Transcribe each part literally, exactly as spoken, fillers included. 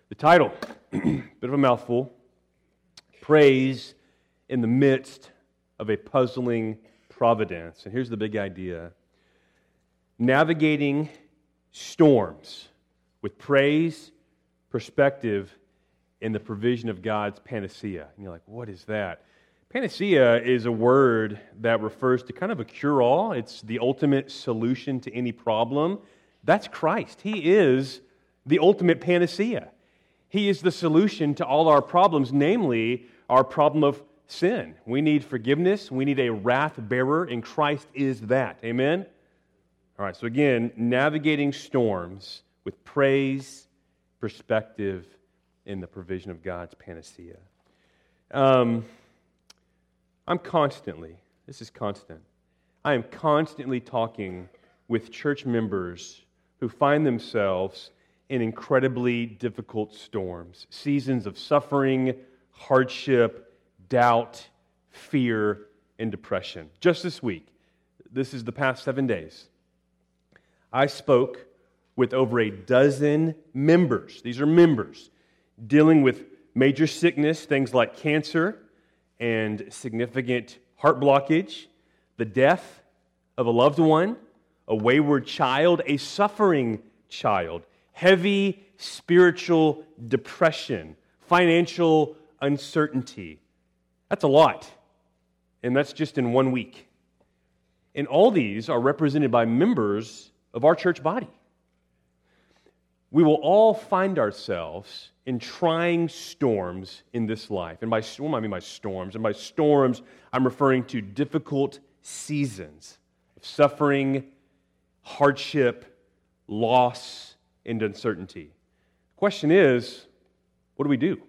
The title, bit of a mouthful, Praise in the Midst of a Puzzling Providence. And here's the big idea. Navigating storms with praise, perspective, and the provision of God's panacea. And you're like, what is that? Panacea is a word that refers to kind of a cure-all. It's the ultimate solution to any problem. That's Christ. He is the ultimate panacea. He is the solution to all our problems, namely our problem of sin. We need forgiveness. We need a wrath bearer, and Christ is that. Amen? All right, so again, navigating storms with praise, perspective, and the provision of God's panacea. Um, I'm constantly, this is constant, I am constantly talking with church members who find themselves in incredibly difficult storms, seasons of suffering, hardship, doubt, fear, and depression. Just this week, this is the past seven days, I spoke with over a dozen members, these are members, dealing with major sickness, things like cancer and significant heart blockage, the death of a loved one, a wayward child, a suffering child, heavy spiritual depression, financial uncertainty. That's a lot. And that's just in one week. And all these are represented by members of our church body. We will all find ourselves in trying storms in this life. And by storm, I mean by storms. And by storms, I'm referring to difficult seasons of suffering, hardship, loss, and uncertainty. The question is, what do we do?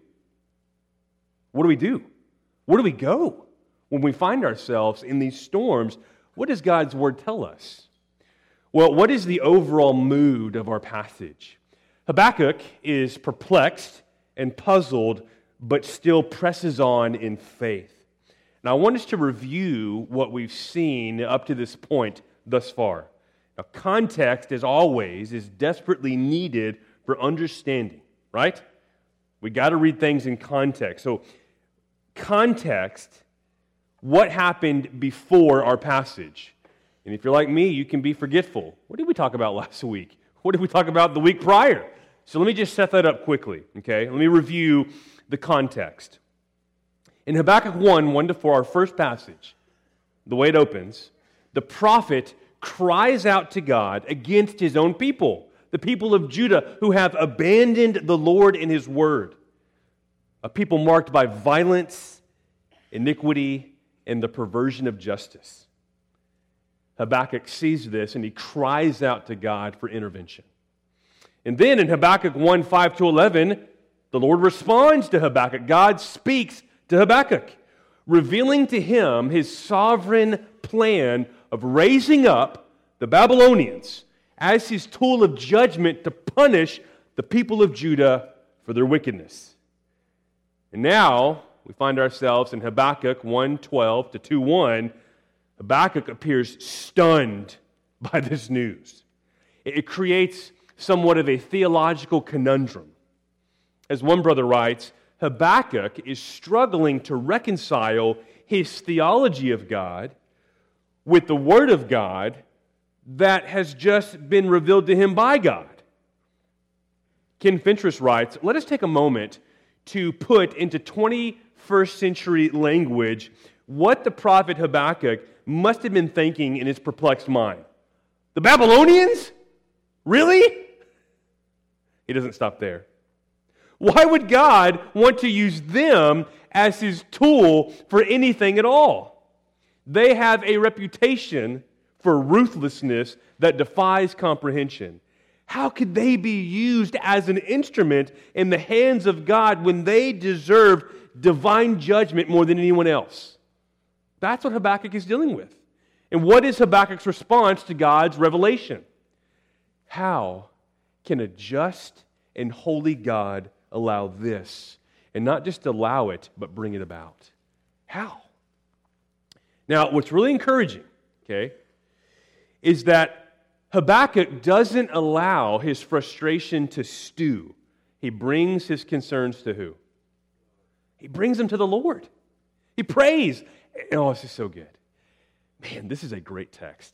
What do we do? Where do we go when we find ourselves in these storms? What does God's Word tell us? Well, what is the overall mood of our passage? Habakkuk is perplexed and puzzled, but still presses on in faith. Now, I want us to review what we've seen up to this point thus far. Now, context, as always, is desperately needed for understanding, right? We got to read things in context. So, context, what happened before our passage? And if you're like me, you can be forgetful. What did we talk about last week? What did we talk about the week prior? So let me just set that up quickly, okay? Let me review the context. In Habakkuk one, one to four, our first passage, the way it opens, the prophet cries out to God against his own people, the people of Judah who have abandoned the Lord and His word, a people marked by violence, iniquity, and the perversion of justice. Habakkuk sees this and he cries out to God for intervention. And then in Habakkuk one, five to eleven, the Lord responds to Habakkuk. God speaks to Habakkuk, revealing to him His sovereign plan of raising up the Babylonians as His tool of judgment to punish the people of Judah for their wickedness. And now we find ourselves in Habakkuk one twelve to two one. Habakkuk appears stunned by this news. It creates somewhat of a theological conundrum. As one brother writes, Habakkuk is struggling to reconcile his theology of God with the Word of God that has just been revealed to him by God. Ken Fentress writes, let us take a moment to put into twenty-first century language what the prophet Habakkuk must have been thinking in his perplexed mind. The Babylonians? Really? He doesn't stop there. Why would God want to use them as His tool for anything at all? They have a reputation for ruthlessness that defies comprehension. How could they be used as an instrument in the hands of God when they deserve divine judgment more than anyone else? That's what Habakkuk is dealing with. And what is Habakkuk's response to God's revelation? How can a just and holy God allow this? And not just allow it, but bring it about. How? Now, what's really encouraging, okay, is that Habakkuk doesn't allow his frustration to stew. he brings his concerns to who? He brings them to the Lord. He prays. Oh, this is so good. Man, this is a great text.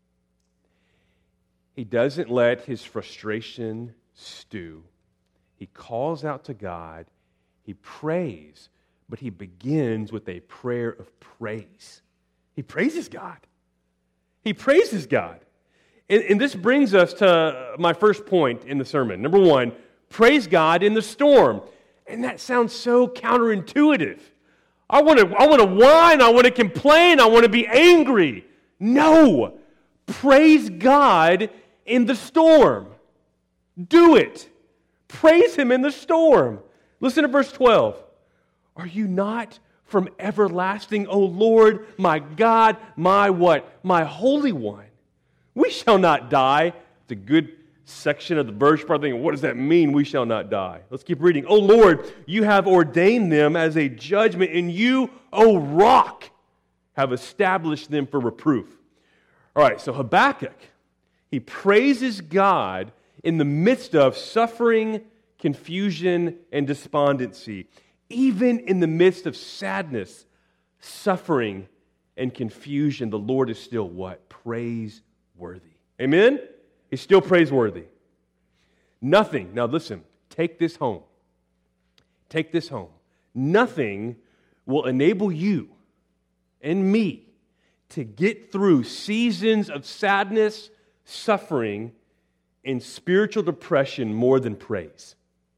He doesn't let his frustration stew. He calls out to God. He prays, but he begins with a prayer of praise. He praises God. He praises God. And, and this brings us to my first point in the sermon. Number one, praise God in the storm. And that sounds so counterintuitive. I want to I want to whine, I want to complain, I want to be angry. No. Praise God in the storm. Do it. Praise Him in the storm. Listen to verse twelve. Are you not from everlasting, O Lord, my God, my what? My Holy One. We shall not die. It's a good section of the verse. You're probably thinking, what does that mean, we shall not die? Let's keep reading. O Lord, you have ordained them as a judgment, and you, O rock, have established them for reproof. All right, so Habakkuk, he praises God in the midst of suffering, confusion, and despondency. Even in the midst of sadness, suffering, and confusion, the Lord is still what? Praiseworthy. Amen? He's still praiseworthy. Nothing, now listen, take this home. Take this home. Nothing will enable you and me to get through seasons of sadness, suffering, and spiritual depression more than praise.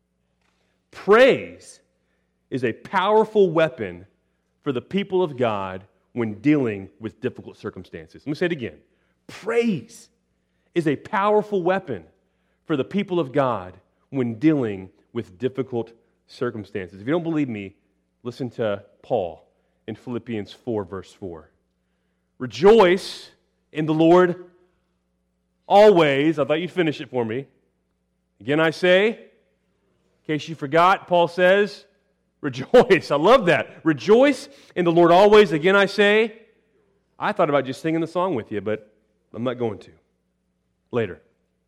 Praise is a powerful weapon for the people of God when dealing with difficult circumstances. Let me say it again. Praise is a powerful weapon for the people of God when dealing with difficult circumstances. If you don't believe me, listen to Paul in Philippians four, verse four. Rejoice in the Lord always. I thought you'd finish it for me. Again, I say, in case you forgot, Paul says, rejoice. I love that. Rejoice in the Lord always. Again, I say, I thought about just singing the song with you, but I'm not going to. Later.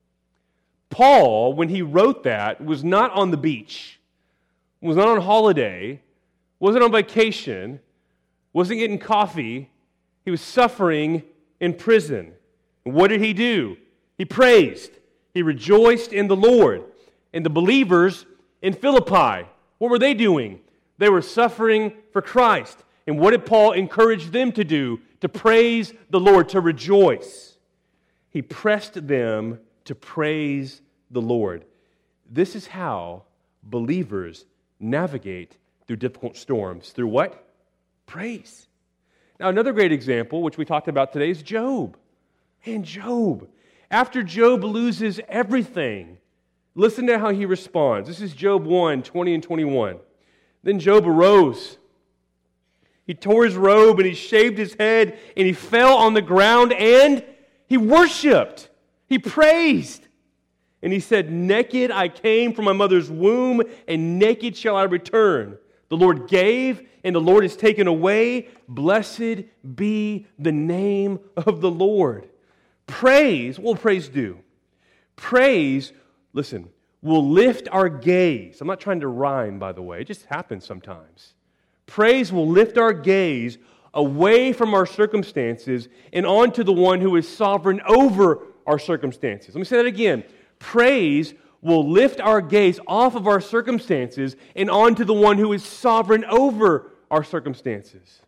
Paul, when he wrote that, was not on the beach, was not on holiday, wasn't on vacation, wasn't getting coffee. He was suffering in prison. And what did he do? He praised. He rejoiced in the Lord. And the believers in Philippi, what were they doing? They were suffering for Christ. And what did Paul encourage them to do? To praise the Lord, to rejoice. He pressed them to praise the Lord. This is how believers navigate through difficult storms. Through what? Praise. Now, another great example, which we talked about today, is Job. Man, Job. After Job loses everything, listen to how he responds. This is Job one, twenty and twenty-one. Then Job arose. He tore his robe and he shaved his head and he fell on the ground and he worshiped. He praised. And he said, naked I came from my mother's womb, and naked shall I return. The Lord gave, and the Lord has taken away. Blessed be the name of the Lord. Praise, what will praise do? Praise, listen, will lift our gaze. I'm not trying to rhyme, by the way. It just happens sometimes. Praise will lift our gaze away from our circumstances and onto the one who is sovereign over our circumstances. Let me say that again. Praise will lift our gaze off of our circumstances and onto the one who is sovereign over our circumstances.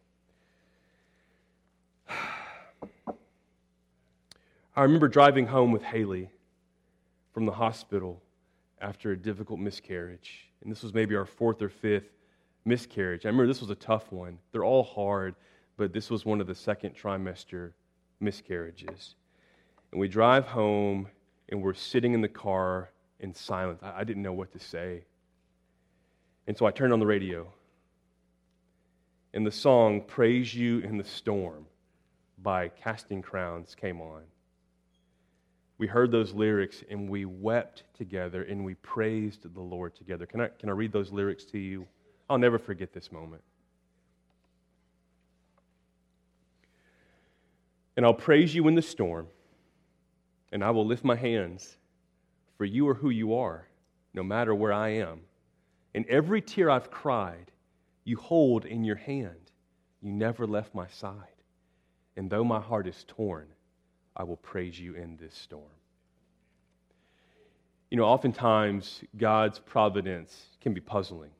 I remember driving home with Haley from the hospital after a difficult miscarriage. And this was maybe our fourth or fifth miscarriage. I remember this was a tough one. They're all hard, but this was one of the second trimester miscarriages. And we drive home, and we're sitting in the car in silence. I, I didn't know what to say. And so I turned on the radio. And the song, Praise You in the Storm by Casting Crowns came on. We heard those lyrics, and we wept together, and we praised the Lord together. Can I, can I read those lyrics to you? I'll never forget this moment. And I'll praise you in the storm, and I will lift my hands, for you are who you are. no matter where I am. And every tear I've cried, you hold in your hand. You never left my side. And though my heart is torn, I will praise you in this storm. You know, oftentimes God's providence can be puzzling.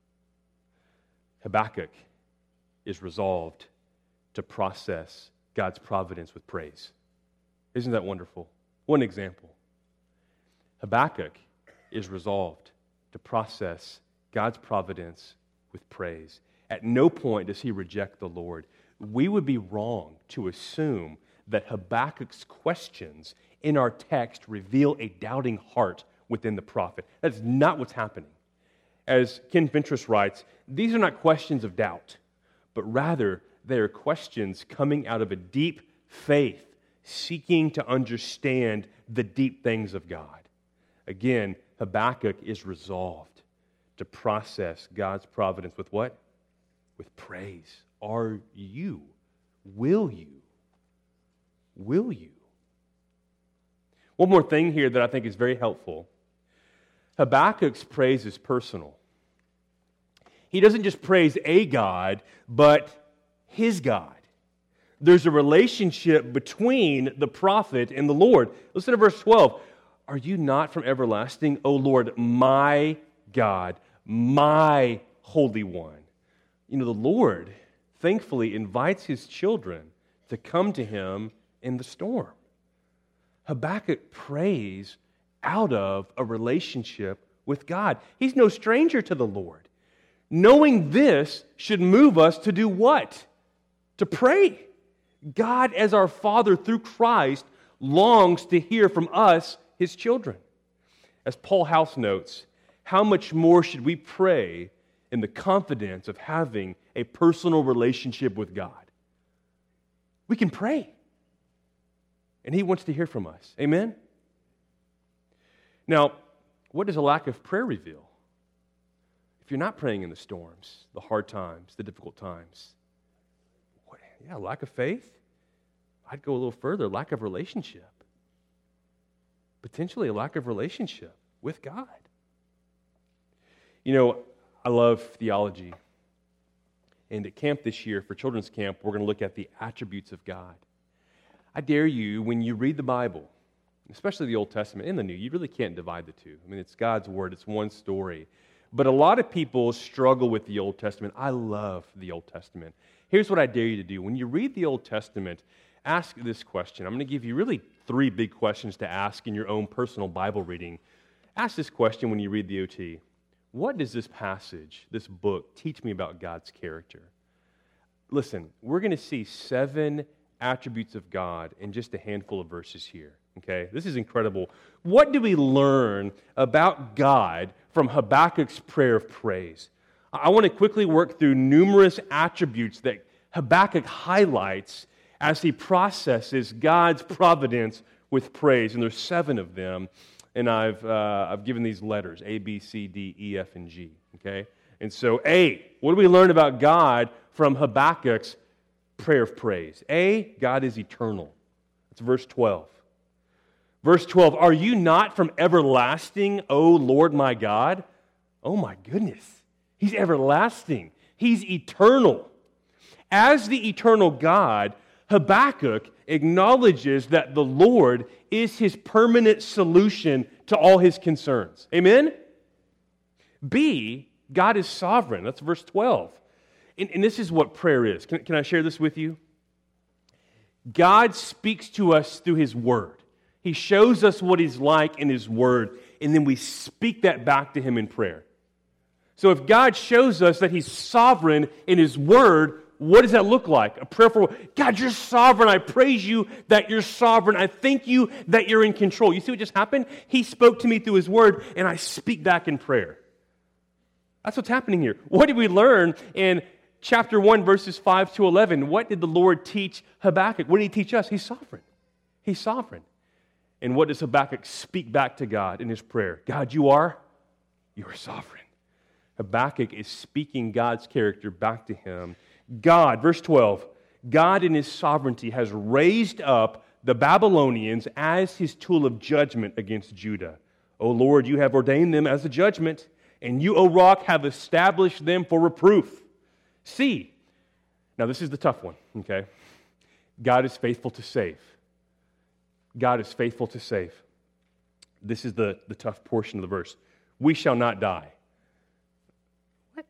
Habakkuk is resolved to process God's providence with praise. Isn't that wonderful? One example. Habakkuk is resolved to process God's providence with praise. At no point does he reject the Lord. We would be wrong to assume that Habakkuk's questions in our text reveal a doubting heart within the prophet. That's not what's happening. As Ken Ventris writes, these are not questions of doubt, but rather they are questions coming out of a deep faith, seeking to understand the deep things of God. Again, Habakkuk is resolved to process God's providence with what? With praise. Are you? Will you? Will you? One more thing here that I think is very helpful. Habakkuk's praise is personal. He doesn't just praise a God, but his God. There's a relationship between the prophet and the Lord. Listen to verse twelve. Are you not from everlasting, O Lord, my God, my Holy One? You know, the Lord thankfully invites his children to come to him in the storm. Habakkuk prays out of a relationship with God. He's no stranger to the Lord. Knowing this should move us to do what? To pray. God, as our Father through Christ, longs to hear from us, his children. As Paul House notes, how much more should we pray in the confidence of having a personal relationship with God? We can pray. And he wants to hear from us. Amen? Now, what does a lack of prayer reveal? If you're not praying in the storms, the hard times, the difficult times, what, yeah, lack of faith? I'd go a little further, lack of relationship. Potentially a lack of relationship with God. You know, I love theology. And at camp this year, for children's camp, we're going to look at the attributes of God. I dare you, when you read the Bible, especially the Old Testament and the New, you really can't divide the two. I mean, it's God's Word. It's one story. But a lot of people struggle with the Old Testament. I love the Old Testament. Here's what I dare you to do. When you read the Old Testament, ask this question. I'm going to give you really three big questions to ask in your own personal Bible reading. Ask this question when you read the O T. What does this passage, this book, teach me about God's character? Listen, we're going to see seven attributes of God in just a handful of verses here. Okay, this is incredible. What do we learn about God from Habakkuk's prayer of praise? I want to quickly work through numerous attributes that Habakkuk highlights as he processes God's providence with praise. And there's seven of them, and I've uh, I've given these letters, A, B, C, D, E, F, and G. Okay, and so A, what do we learn about God from Habakkuk's prayer of praise? A, God is eternal. That's verse twelve. Verse twelve, are you not from everlasting, O Lord my God? Oh my goodness. He's everlasting. He's eternal. As the eternal God, Habakkuk acknowledges that the Lord is his permanent solution to all his concerns. Amen? B, God is sovereign. That's verse twelve. And, and this is what prayer is. Can, can I share this with you? God speaks to us through his word. He shows us what he's like in his word, and then we speak that back to him in prayer. So if God shows us that he's sovereign in his word, what does that look like? A prayer for, God, you're sovereign. I praise you that you're sovereign. I thank you that you're in control. You see what just happened? He spoke to me through his word, and I speak back in prayer. That's what's happening here. What did we learn in chapter one, verses five to eleven? What did the Lord teach Habakkuk? What did he teach us? He's sovereign. He's sovereign. And what does Habakkuk speak back to God in his prayer? God, you are? You are sovereign. Habakkuk is speaking God's character back to him. God, verse twelve, God in his sovereignty has raised up the Babylonians as his tool of judgment against Judah. O Lord, you have ordained them as a judgment, and you, O rock, have established them for reproof. See, now this is the tough one, okay? God is faithful to save. God is faithful to save. This is the, the tough portion of the verse. We shall not die. What?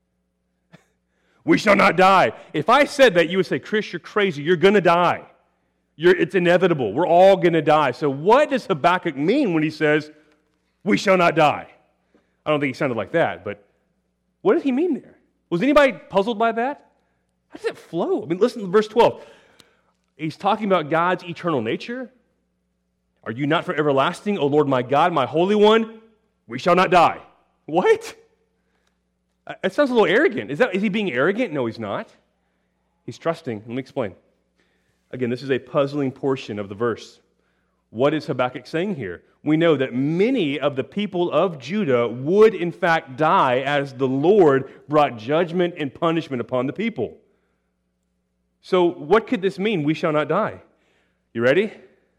We shall not die. If I said that, you would say, Chris, you're crazy. You're going to die. You're, it's inevitable. We're all going to die. So what does Habakkuk mean when he says, we shall not die? I don't think he sounded like that, but what did he mean there? Was anybody puzzled by that? How does it flow? I mean, listen to verse twelve. He's talking about God's eternal nature. Are you not from everlasting, O Lord my God, my Holy One? We shall not die. What? It sounds a little arrogant. Is that is he being arrogant? No, he's not. He's trusting. Let me explain. Again, this is a puzzling portion of the verse. What is Habakkuk saying here? We know that many of the people of Judah would in fact die as the Lord brought judgment and punishment upon the people. So what could this mean? We shall not die. You ready?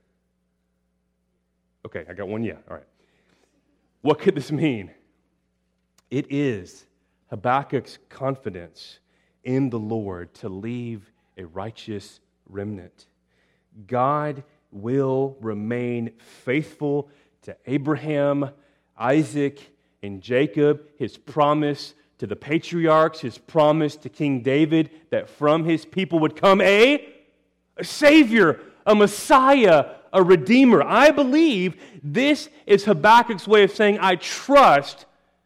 Okay, I got one yeah. All right. What could this mean? It is Habakkuk's confidence in the Lord to leave a righteous remnant. God will remain faithful to Abraham, Isaac, and Jacob, his promise to the patriarchs, his promise to King David that from his people would come a, a Savior, a Messiah, a Redeemer. I believe this is Habakkuk's way of saying, I trust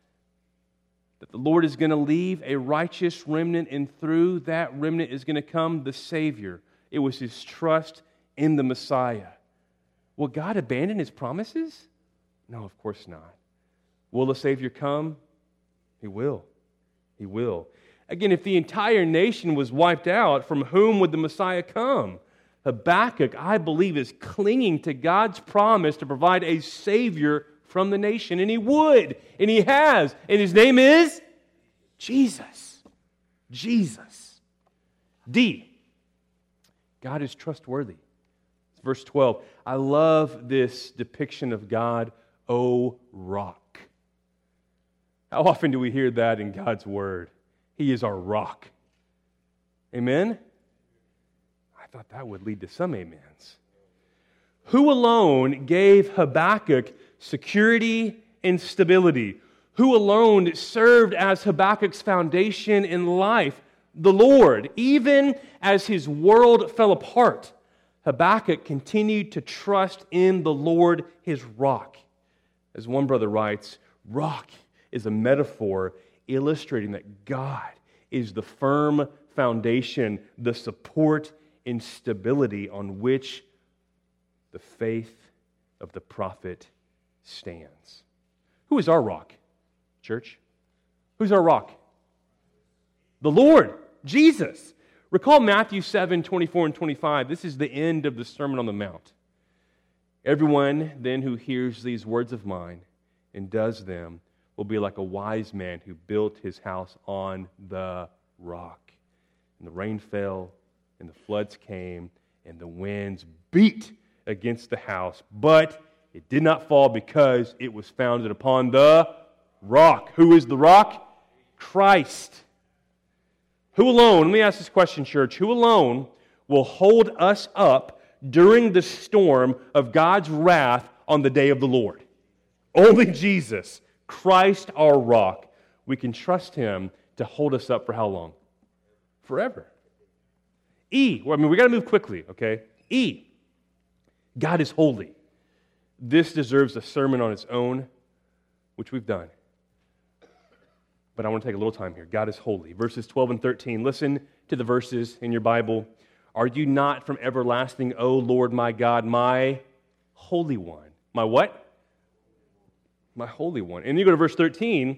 that the Lord is going to leave a righteous remnant, and through that remnant is going to come the Savior. It was his trust in the Messiah. Will God abandon his promises? No, of course not. Will the Savior come? He will. He will. Again, if the entire nation was wiped out, from whom would the Messiah come? Habakkuk, I believe, is clinging to God's promise to provide a Savior from the nation, and he would, and he has, and his name is Jesus. Jesus. D. God is trustworthy. Verse twelve. I love this depiction of God, O rock. How often do we hear that in God's Word? He is our rock. Amen? I thought that would lead to some amens. Who alone gave Habakkuk security and stability? Who alone served as Habakkuk's foundation in life? The Lord. Even as his world fell apart, Habakkuk continued to trust in the Lord, his rock. As one brother writes, rock is a metaphor illustrating that God is the firm foundation, the support and stability on which the faith of the prophet stands. Who is our rock, church? Who's our rock? The Lord, Jesus. Recall Matthew seven, twenty-four and twenty-five. This is the end of the Sermon on the Mount. Everyone then who hears these words of mine and does them will be like a wise man who built his house on the rock. And the rain fell, and the floods came, and the winds beat against the house, but it did not fall because it was founded upon the rock. Who is the rock? Christ. Who alone, let me ask this question, church, who alone will hold us up during the storm of God's wrath on the day of the Lord? Only Jesus, Christ our rock. We can trust Him to hold us up for how long? Forever. E, well, I mean, we got to move quickly, okay? E, God is holy. This deserves a sermon on its own, which we've done. But I want to take a little time here. God is holy. Verses twelve and thirteen. Listen to the verses in your Bible. Are you not from everlasting, O Lord my God, my Holy One? My what? My Holy One. And you go to verse thirteen.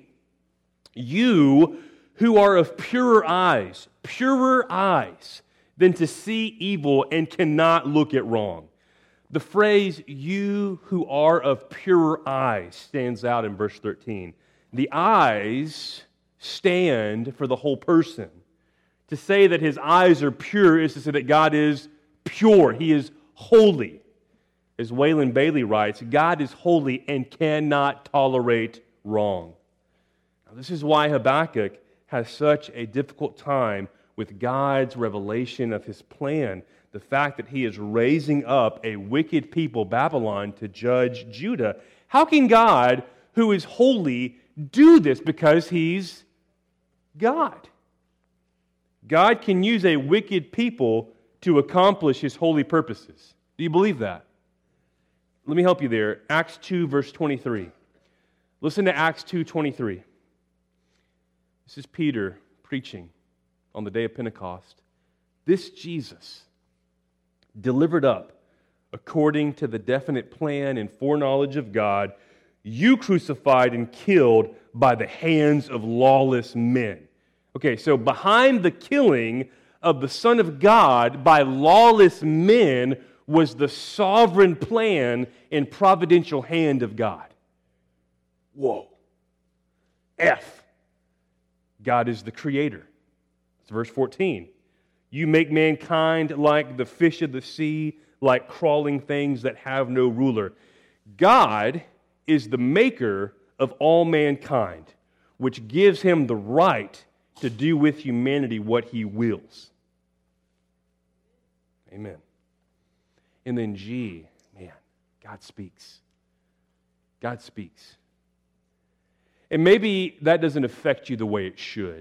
You who are of purer eyes, purer eyes, than to see evil and cannot look at wrong. The phrase, you who are of purer eyes, stands out in verse thirteen. The eyes stand for the whole person. To say that his eyes are pure is to say that God is pure. He is holy. As Waylon Bailey writes, God is holy and cannot tolerate wrong. Now, this is why Habakkuk has such a difficult time with God's revelation of His plan. The fact that He is raising up a wicked people, Babylon, to judge Judah. How can God, who is holy, do this? Because He's God. God can use a wicked people to accomplish His holy purposes. Do you believe that? Let me help you there. Acts two, verse twenty-three. Listen to Acts two twenty-three. This is Peter preaching on the day of Pentecost. This Jesus, delivered up according to the definite plan and foreknowledge of God, you crucified and killed by the hands of lawless men. Okay, so behind the killing of the Son of God by lawless men was the sovereign plan and providential hand of God. Whoa. F. God is the creator. It's verse fourteen. You make mankind like the fish of the sea, like crawling things that have no ruler. God is the maker of all mankind, which gives Him the right to do with humanity what He wills. Amen. And then G, man, God speaks. God speaks. And maybe that doesn't affect you the way it should.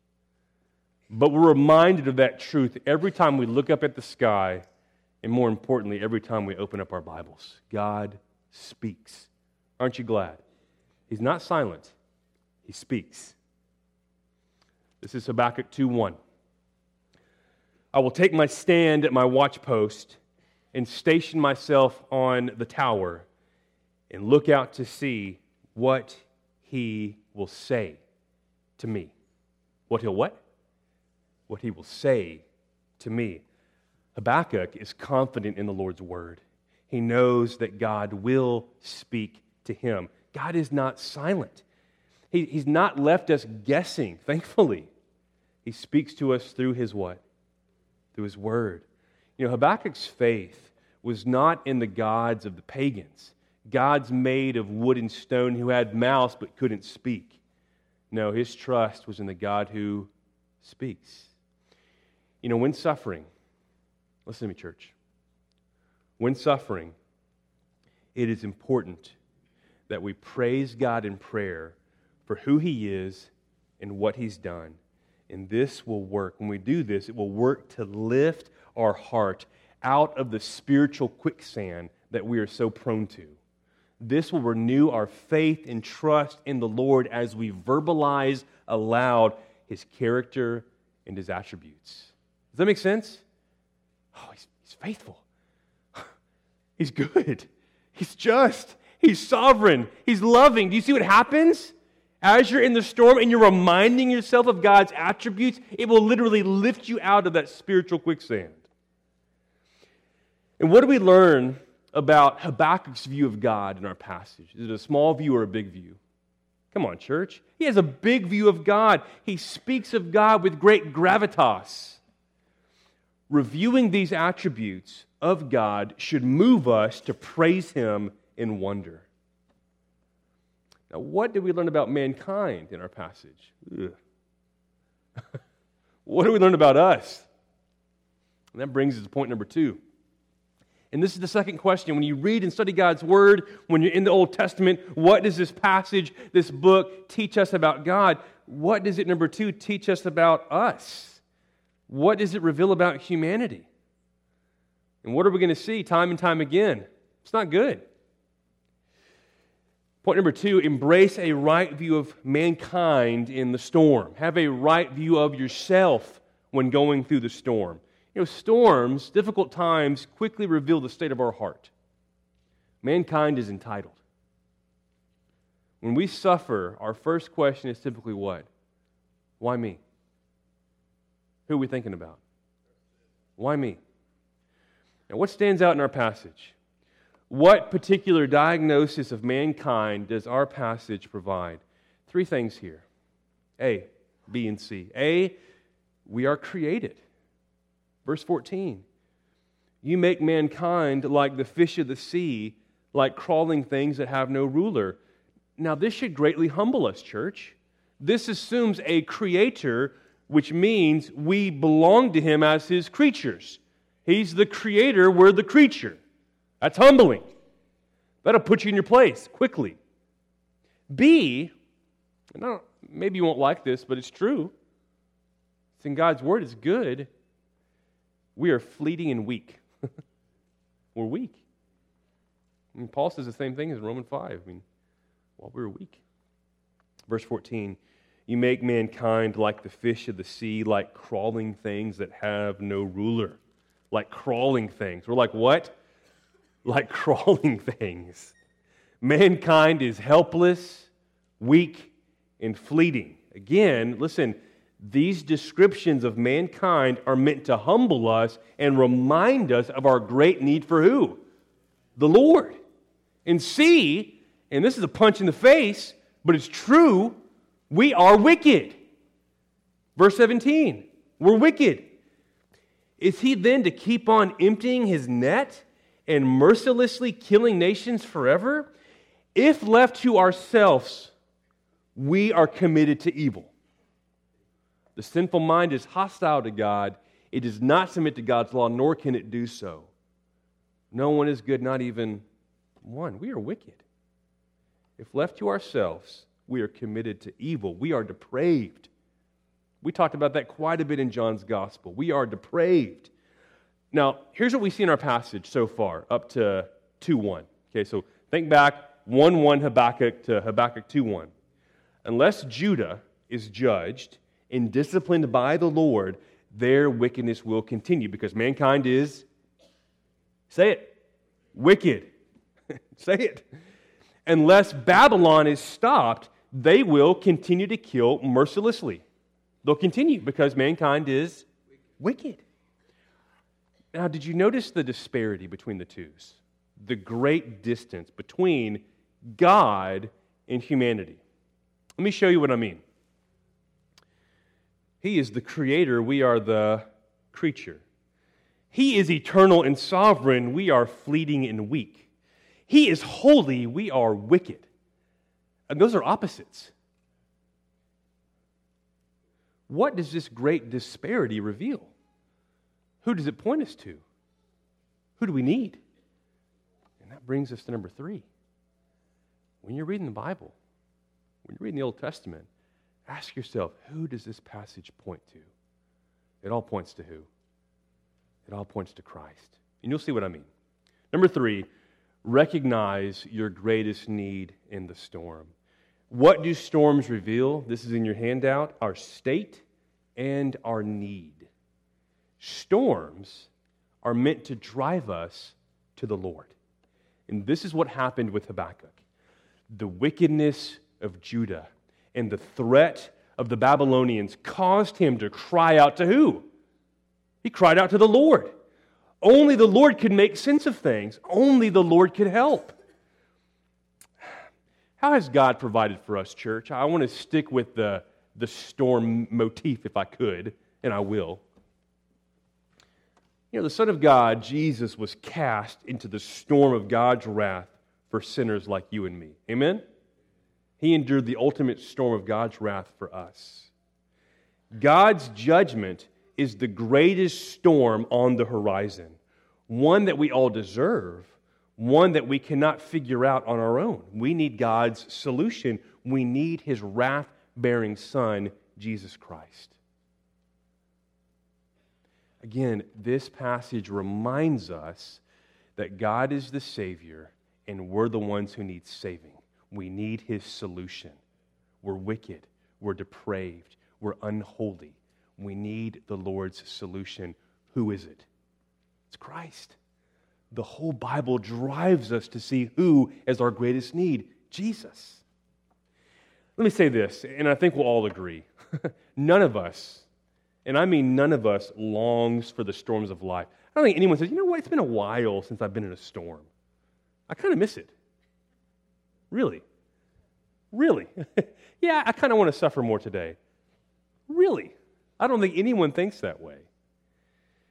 But we're reminded of that truth every time we look up at the sky, and more importantly, every time we open up our Bibles. God speaks. Aren't you glad? He's not silent. He speaks. This is Habakkuk two one. I will take my stand at my watchpost and station myself on the tower and look out to see what He will say to me. What He'll what? What He will say to me. Habakkuk is confident in the Lord's word. He knows that God will speak to him. God is not silent. He, he's not left us guessing, thankfully. He speaks to us through His what? Through His word. You know, Habakkuk's faith was not in the gods of the pagans, gods made of wood and stone who had mouths but couldn't speak. No, his trust was in the God who speaks. You know, when suffering, listen to me, church. When suffering, it is important that we praise God in prayer for who He is and what He's done. And this will work. When we do this, it will work to lift our heart out of the spiritual quicksand that we are so prone to. This will renew our faith and trust in the Lord as we verbalize aloud His character and His attributes. Does that make sense? Oh, He's, he's faithful. He's good. He's just. He's sovereign. He's loving. Do you see what happens? As you're in the storm and you're reminding yourself of God's attributes, it will literally lift you out of that spiritual quicksand. And what do we learn about Habakkuk's view of God in our passage? Is it a small view or a big view? Come on, church. He has a big view of God. He speaks of God with great gravitas. Reviewing these attributes of God should move us to praise Him in wonder. Now, what do we learn about mankind in our passage? What do we learn about us? And that brings us to point number two. And this is the second question. When you read and study God's Word, when you're in the Old Testament, what does this passage, this book, teach us about God? What does it, number two, teach us about us? What does it reveal about humanity? And what are we going to see time and time again? It's not good. Point number two, embrace a right view of mankind in the storm. Have a right view of yourself when going through the storm. You know, storms, difficult times, quickly reveal the state of our heart. Mankind is entitled. When we suffer, our first question is typically what? Why me? Who are we thinking about? Why me? Now, what stands out in our passage? What particular diagnosis of mankind does our passage provide? Three things here. A, B, and C. A, we are created. Verse fourteen. You make mankind like the fish of the sea, like crawling things that have no ruler. Now, this should greatly humble us, church. This assumes a creator, which means we belong to him as his creatures. He's the creator, we're the creature. That's humbling. That'll put you in your place quickly. B, and I don't, maybe you won't like this, but it's true. It's in God's Word, it's good. We are fleeting and weak. We're weak. I mean, Paul says the same thing as in Romans five. I mean, well, we were weak. Verse fourteen, you make mankind like the fish of the sea, like crawling things that have no ruler. Like crawling things. We're like what? Like crawling things. Mankind is helpless, weak, and fleeting. Again, listen, these descriptions of mankind are meant to humble us and remind us of our great need for who? The Lord. And C, and this is a punch in the face, but it's true, we are wicked. Verse seventeen, we're wicked. Is he then to keep on emptying his net and mercilessly killing nations forever? If left to ourselves, we are committed to evil. The sinful mind is hostile to God. It does not submit to God's law, nor can it do so. No one is good, not even one. We are wicked. If left to ourselves, we are committed to evil. We are depraved. We talked about that quite a bit in John's Gospel. We are depraved. Now, here's what we see in our passage so far, up to two one. Okay, so think back, one one Habakkuk to Habakkuk two one. Unless Judah is judged and disciplined by the Lord, their wickedness will continue, because mankind is, say it, wicked. Say it. Unless Babylon is stopped, they will continue to kill mercilessly. They'll continue because mankind is wicked. Now, did you notice the disparity between the twos? The great distance between God and humanity. Let me show you what I mean. He is the creator, we are the creature. He is eternal and sovereign, we are fleeting and weak. He is holy, we are wicked. And those are opposites. What does this great disparity reveal? Who does it point us to? Who do we need? And that brings us to number three. When you're reading the Bible, when you're reading the Old Testament, ask yourself, who does this passage point to? It all points to who? It all points to Christ. And you'll see what I mean. Number three, recognize your greatest need in the storm. What do storms reveal? This is in your handout. Our state and our need. Storms are meant to drive us to the Lord. And this is what happened with Habakkuk. The wickedness of Judah and the threat of the Babylonians caused him to cry out to who? He cried out to the Lord. Only the Lord could make sense of things. Only the Lord could help. How has God provided for us, church? I want to stick with the, the storm motif if I could, and I will. You know, the Son of God, Jesus, was cast into the storm of God's wrath for sinners like you and me. Amen? He endured the ultimate storm of God's wrath for us. God's judgment is the greatest storm on the horizon, one that we all deserve, one that we cannot figure out on our own. We need God's solution. We need His wrath-bearing Son, Jesus Christ. Again, this passage reminds us that God is the Savior and we're the ones who need saving. We need His solution. We're wicked. We're depraved. We're unholy. We need the Lord's solution. Who is it? It's Christ. The whole Bible drives us to see who is our greatest need. Jesus. Let me say this, and I think we'll all agree. None of us, and I mean none of us, longs for the storms of life. I don't think anyone says, you know what, it's been a while since I've been in a storm. I kind of miss it. Really? Really? Yeah, I kind of want to suffer more today. Really? I don't think anyone thinks that way.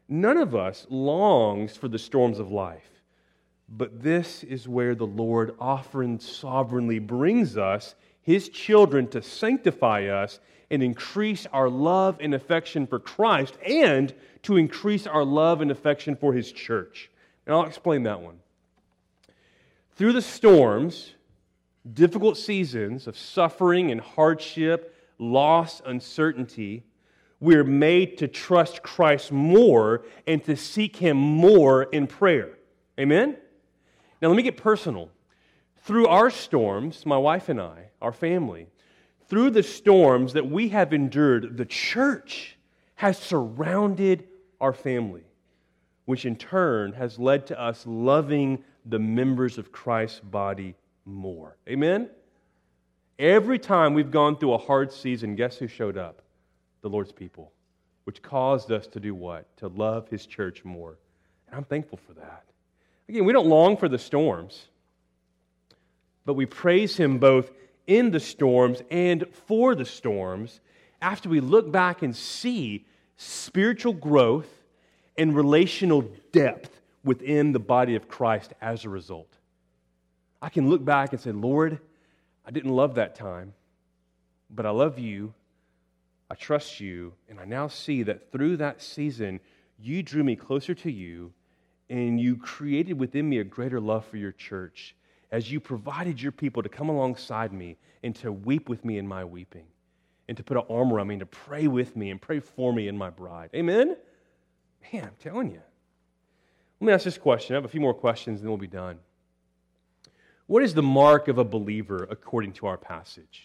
None of us longs for the storms of life. But this is where the Lord often sovereignly brings us, His children, to sanctify us and increase our love and affection for Christ and to increase our love and affection for His church. And I'll explain that one. Through the storms, difficult seasons of suffering and hardship, loss, uncertainty, we're made to trust Christ more and to seek Him more in prayer. Amen? Now let me get personal. Through our storms, my wife and I, our family, through the storms that we have endured, the church has surrounded our family, which in turn has led to us loving the members of Christ's body more. Amen? Every time we've gone through a hard season, guess who showed up? The Lord's people, which caused us to do what? To love His church more. And I'm thankful for that. Again, we don't long for the storms, but we praise Him both in the storms and for the storms after we look back and see spiritual growth and relational depth within the body of Christ as a result. I can look back and say, Lord, I didn't love that time, but I love You. I trust You, and I now see that through that season, You drew me closer to You, and You created within me a greater love for Your church as You provided Your people to come alongside me and to weep with me in my weeping, and to put an arm around me and to pray with me and pray for me in my bride. Amen? Man, I'm telling you. Let me ask this question. I have a few more questions, and then we'll be done. What is the mark of a believer according to our passage?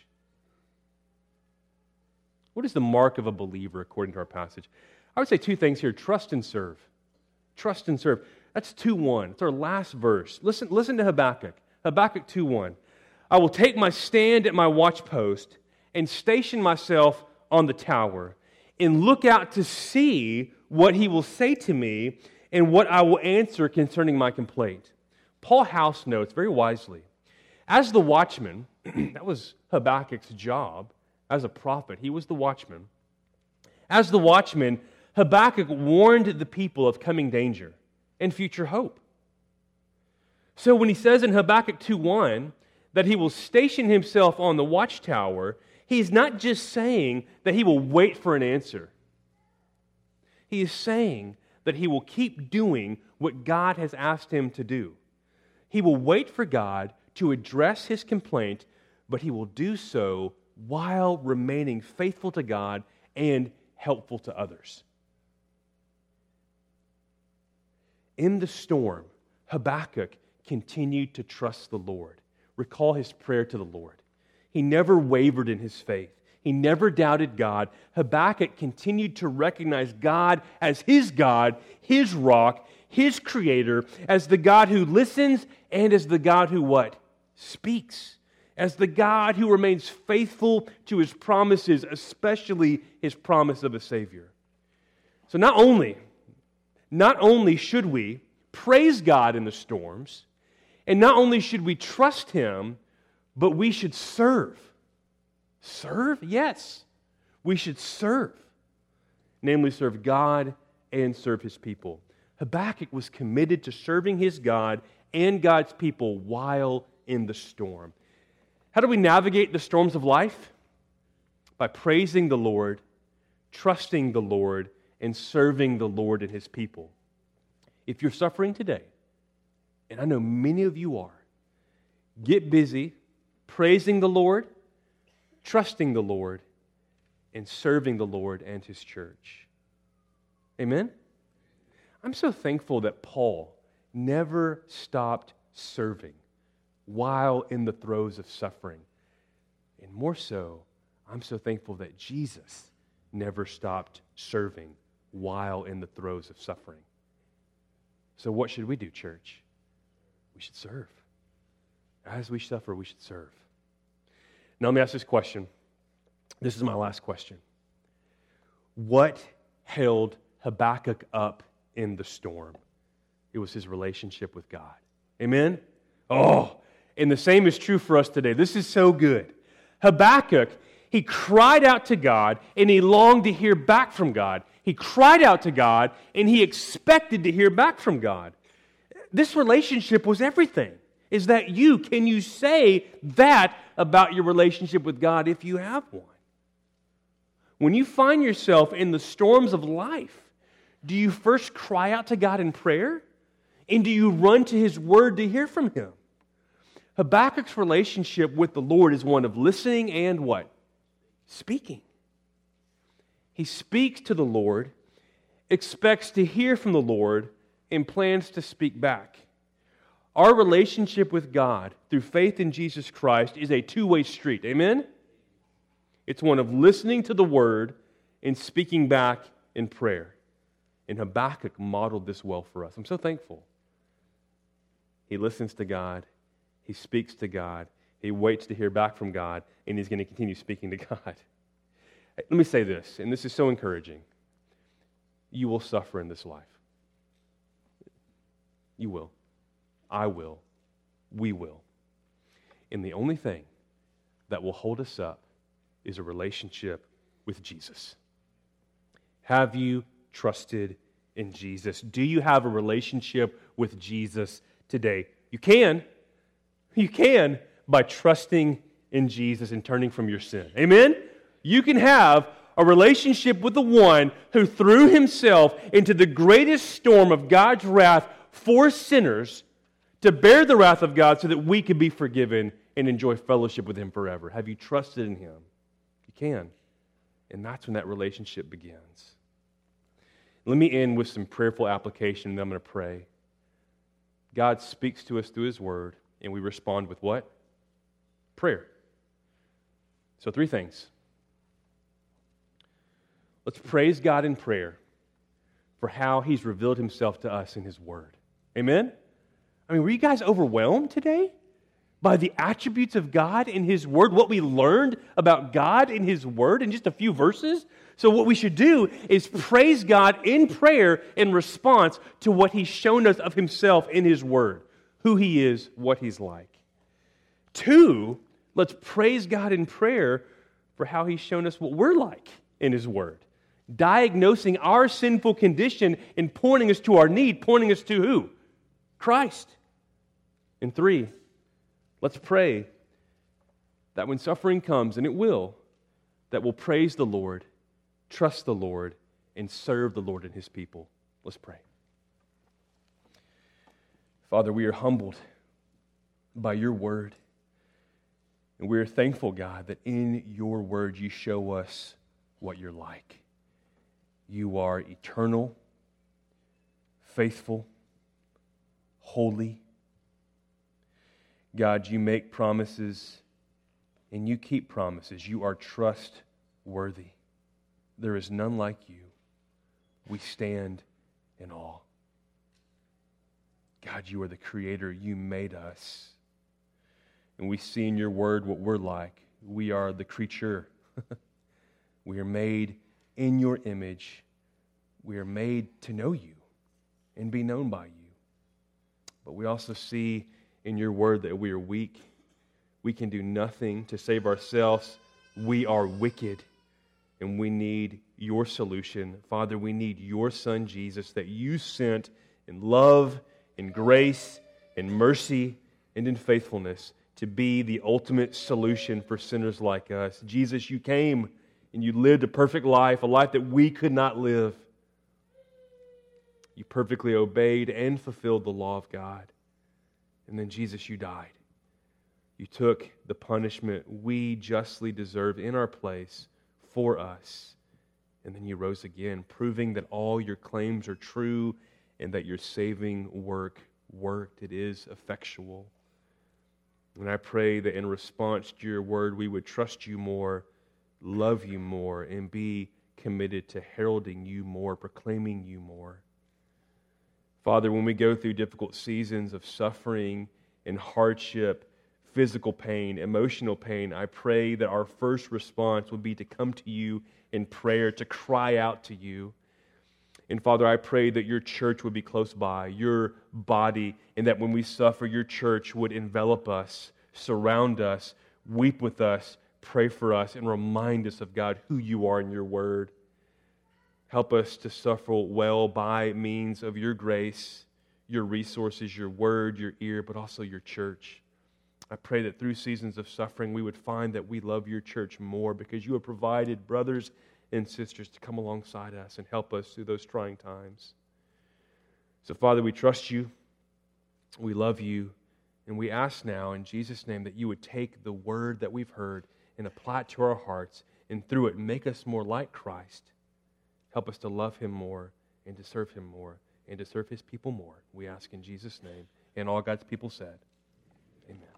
What is the mark of a believer according to our passage? I would say two things here. Trust and serve. Trust and serve. That's two one. It's our last verse. Listen, listen to Habakkuk. Habakkuk two one. I will take my stand at my watchpost and station myself on the tower and look out to see what He will say to me and what I will answer concerning my complaint. Paul House notes very wisely, as the watchman, that was Habakkuk's job, as a prophet, he was the watchman. As the watchman, Habakkuk warned the people of coming danger and future hope. So when he says in Habakkuk two one that he will station himself on the watchtower, he's not just saying that he will wait for an answer. He is saying that he will keep doing what God has asked him to do. He will wait for God to address his complaint, but he will do so while remaining faithful to God and helpful to others. In the storm, Habakkuk continued to trust the Lord. Recall his prayer to the Lord. He never wavered in his faith. He never doubted God. Habakkuk continued to recognize God as his God, his rock, his creator, as the God who listens and as the God who what? Speaks. As the God who remains faithful to His promises, especially His promise of a Savior. So not only, not only should we praise God in the storms, and not only should we trust Him, but we should serve. Serve? Yes. We should serve. Namely, serve God and serve His people. Habakkuk was committed to serving his God and God's people while in the storm. How do we navigate the storms of life? By praising the Lord, trusting the Lord, and serving the Lord and His people. If you're suffering today, and I know many of you are, get busy praising the Lord, trusting the Lord, and serving the Lord and His church. Amen? I'm so thankful that Paul never stopped serving while in the throes of suffering. And more so, I'm so thankful that Jesus never stopped serving while in the throes of suffering. So what should we do, church? We should serve. As we suffer, we should serve. Now let me ask this question. This is my last question. What held Habakkuk up in the storm? It was his relationship with God. Amen? Oh, and the same is true for us today. This is so good. Habakkuk, he cried out to God, and he longed to hear back from God. He cried out to God, and he expected to hear back from God. This relationship was everything. Is that you? Can you say that about your relationship with God if you have one? When you find yourself in the storms of life, do you first cry out to God in prayer? And do you run to His Word to hear from Him? Habakkuk's relationship with the Lord is one of listening and what? Speaking. He speaks to the Lord, expects to hear from the Lord, and plans to speak back. Our relationship with God through faith in Jesus Christ is a two-way street. Amen? It's one of listening to the Word and speaking back in prayer. And Habakkuk modeled this well for us. I'm so thankful. He listens to God. He speaks to God. He waits to hear back from God. And he's going to continue speaking to God. Let me say this, and this is so encouraging. You will suffer in this life. You will. I will. We will. And the only thing that will hold us up is a relationship with Jesus. Have you trusted in Jesus? Do you have a relationship with Jesus today? You can. You can by trusting in Jesus and turning from your sin. Amen? You can have a relationship with the one who threw himself into the greatest storm of God's wrath for sinners to bear the wrath of God so that we could be forgiven and enjoy fellowship with Him forever. Have you trusted in Him? You can. And that's when that relationship begins. Let me end with some prayerful application, and then I'm going to pray. God speaks to us through His Word, and we respond with what? Prayer. So three things. Let's praise God in prayer for how He's revealed Himself to us in His Word. Amen? I mean, were you guys overwhelmed today by the attributes of God in His Word, what we learned about God in His Word in just a few verses? So what we should do is praise God in prayer in response to what He's shown us of Himself in His Word, who He is, what He's like. Two, let's praise God in prayer for how He's shown us what we're like in His Word, diagnosing our sinful condition and pointing us to our need, pointing us to who? Christ. And three, let's pray that when suffering comes, and it will, that we'll praise the Lord, trust the Lord, and serve the Lord and His people. Let's pray. Father, we are humbled by Your Word. And we are thankful, God, that in Your Word You show us what You're like. You are eternal, faithful, holy. God, You make promises and You keep promises. You are trustworthy. There is none like You. We stand in awe. God, You are the Creator. You made us. And we see in Your Word what we're like. We are the creature. We are made in Your image. We are made to know You and be known by You. But we also see in Your Word that we are weak. We can do nothing to save ourselves. We are wicked, and we need Your solution. Father, we need Your Son, Jesus, that You sent in love, in grace, in mercy, and in faithfulness to be the ultimate solution for sinners like us. Jesus, You came and You lived a perfect life, a life that we could not live. You perfectly obeyed and fulfilled the law of God. And then, Jesus, You died. You took the punishment we justly deserve in our place for us. And then You rose again, proving that all Your claims are true and that Your saving work worked. It is effectual. And I pray that in response to Your Word, we would trust You more, love You more, and be committed to heralding You more, proclaiming You more. Father, when we go through difficult seasons of suffering and hardship, physical pain, emotional pain, I pray that our first response would be to come to You in prayer, to cry out to You. And Father, I pray that Your church would be close by, Your body, and that when we suffer, Your church would envelop us, surround us, weep with us, pray for us, and remind us of, God, who You are in Your Word. Help us to suffer well by means of your grace, your resources, your word, your ear, but also your church. I pray that through seasons of suffering, we would find that we love your church more because you have provided brothers and sisters to come alongside us and help us through those trying times. So, Father, we trust you, we love you, and we ask now in Jesus' name that you would take the word that we've heard and apply it to our hearts, and through it make us more like Christ. Help us to love him more and to serve him more and to serve his people more. We ask in Jesus' name. And all God's people said, amen.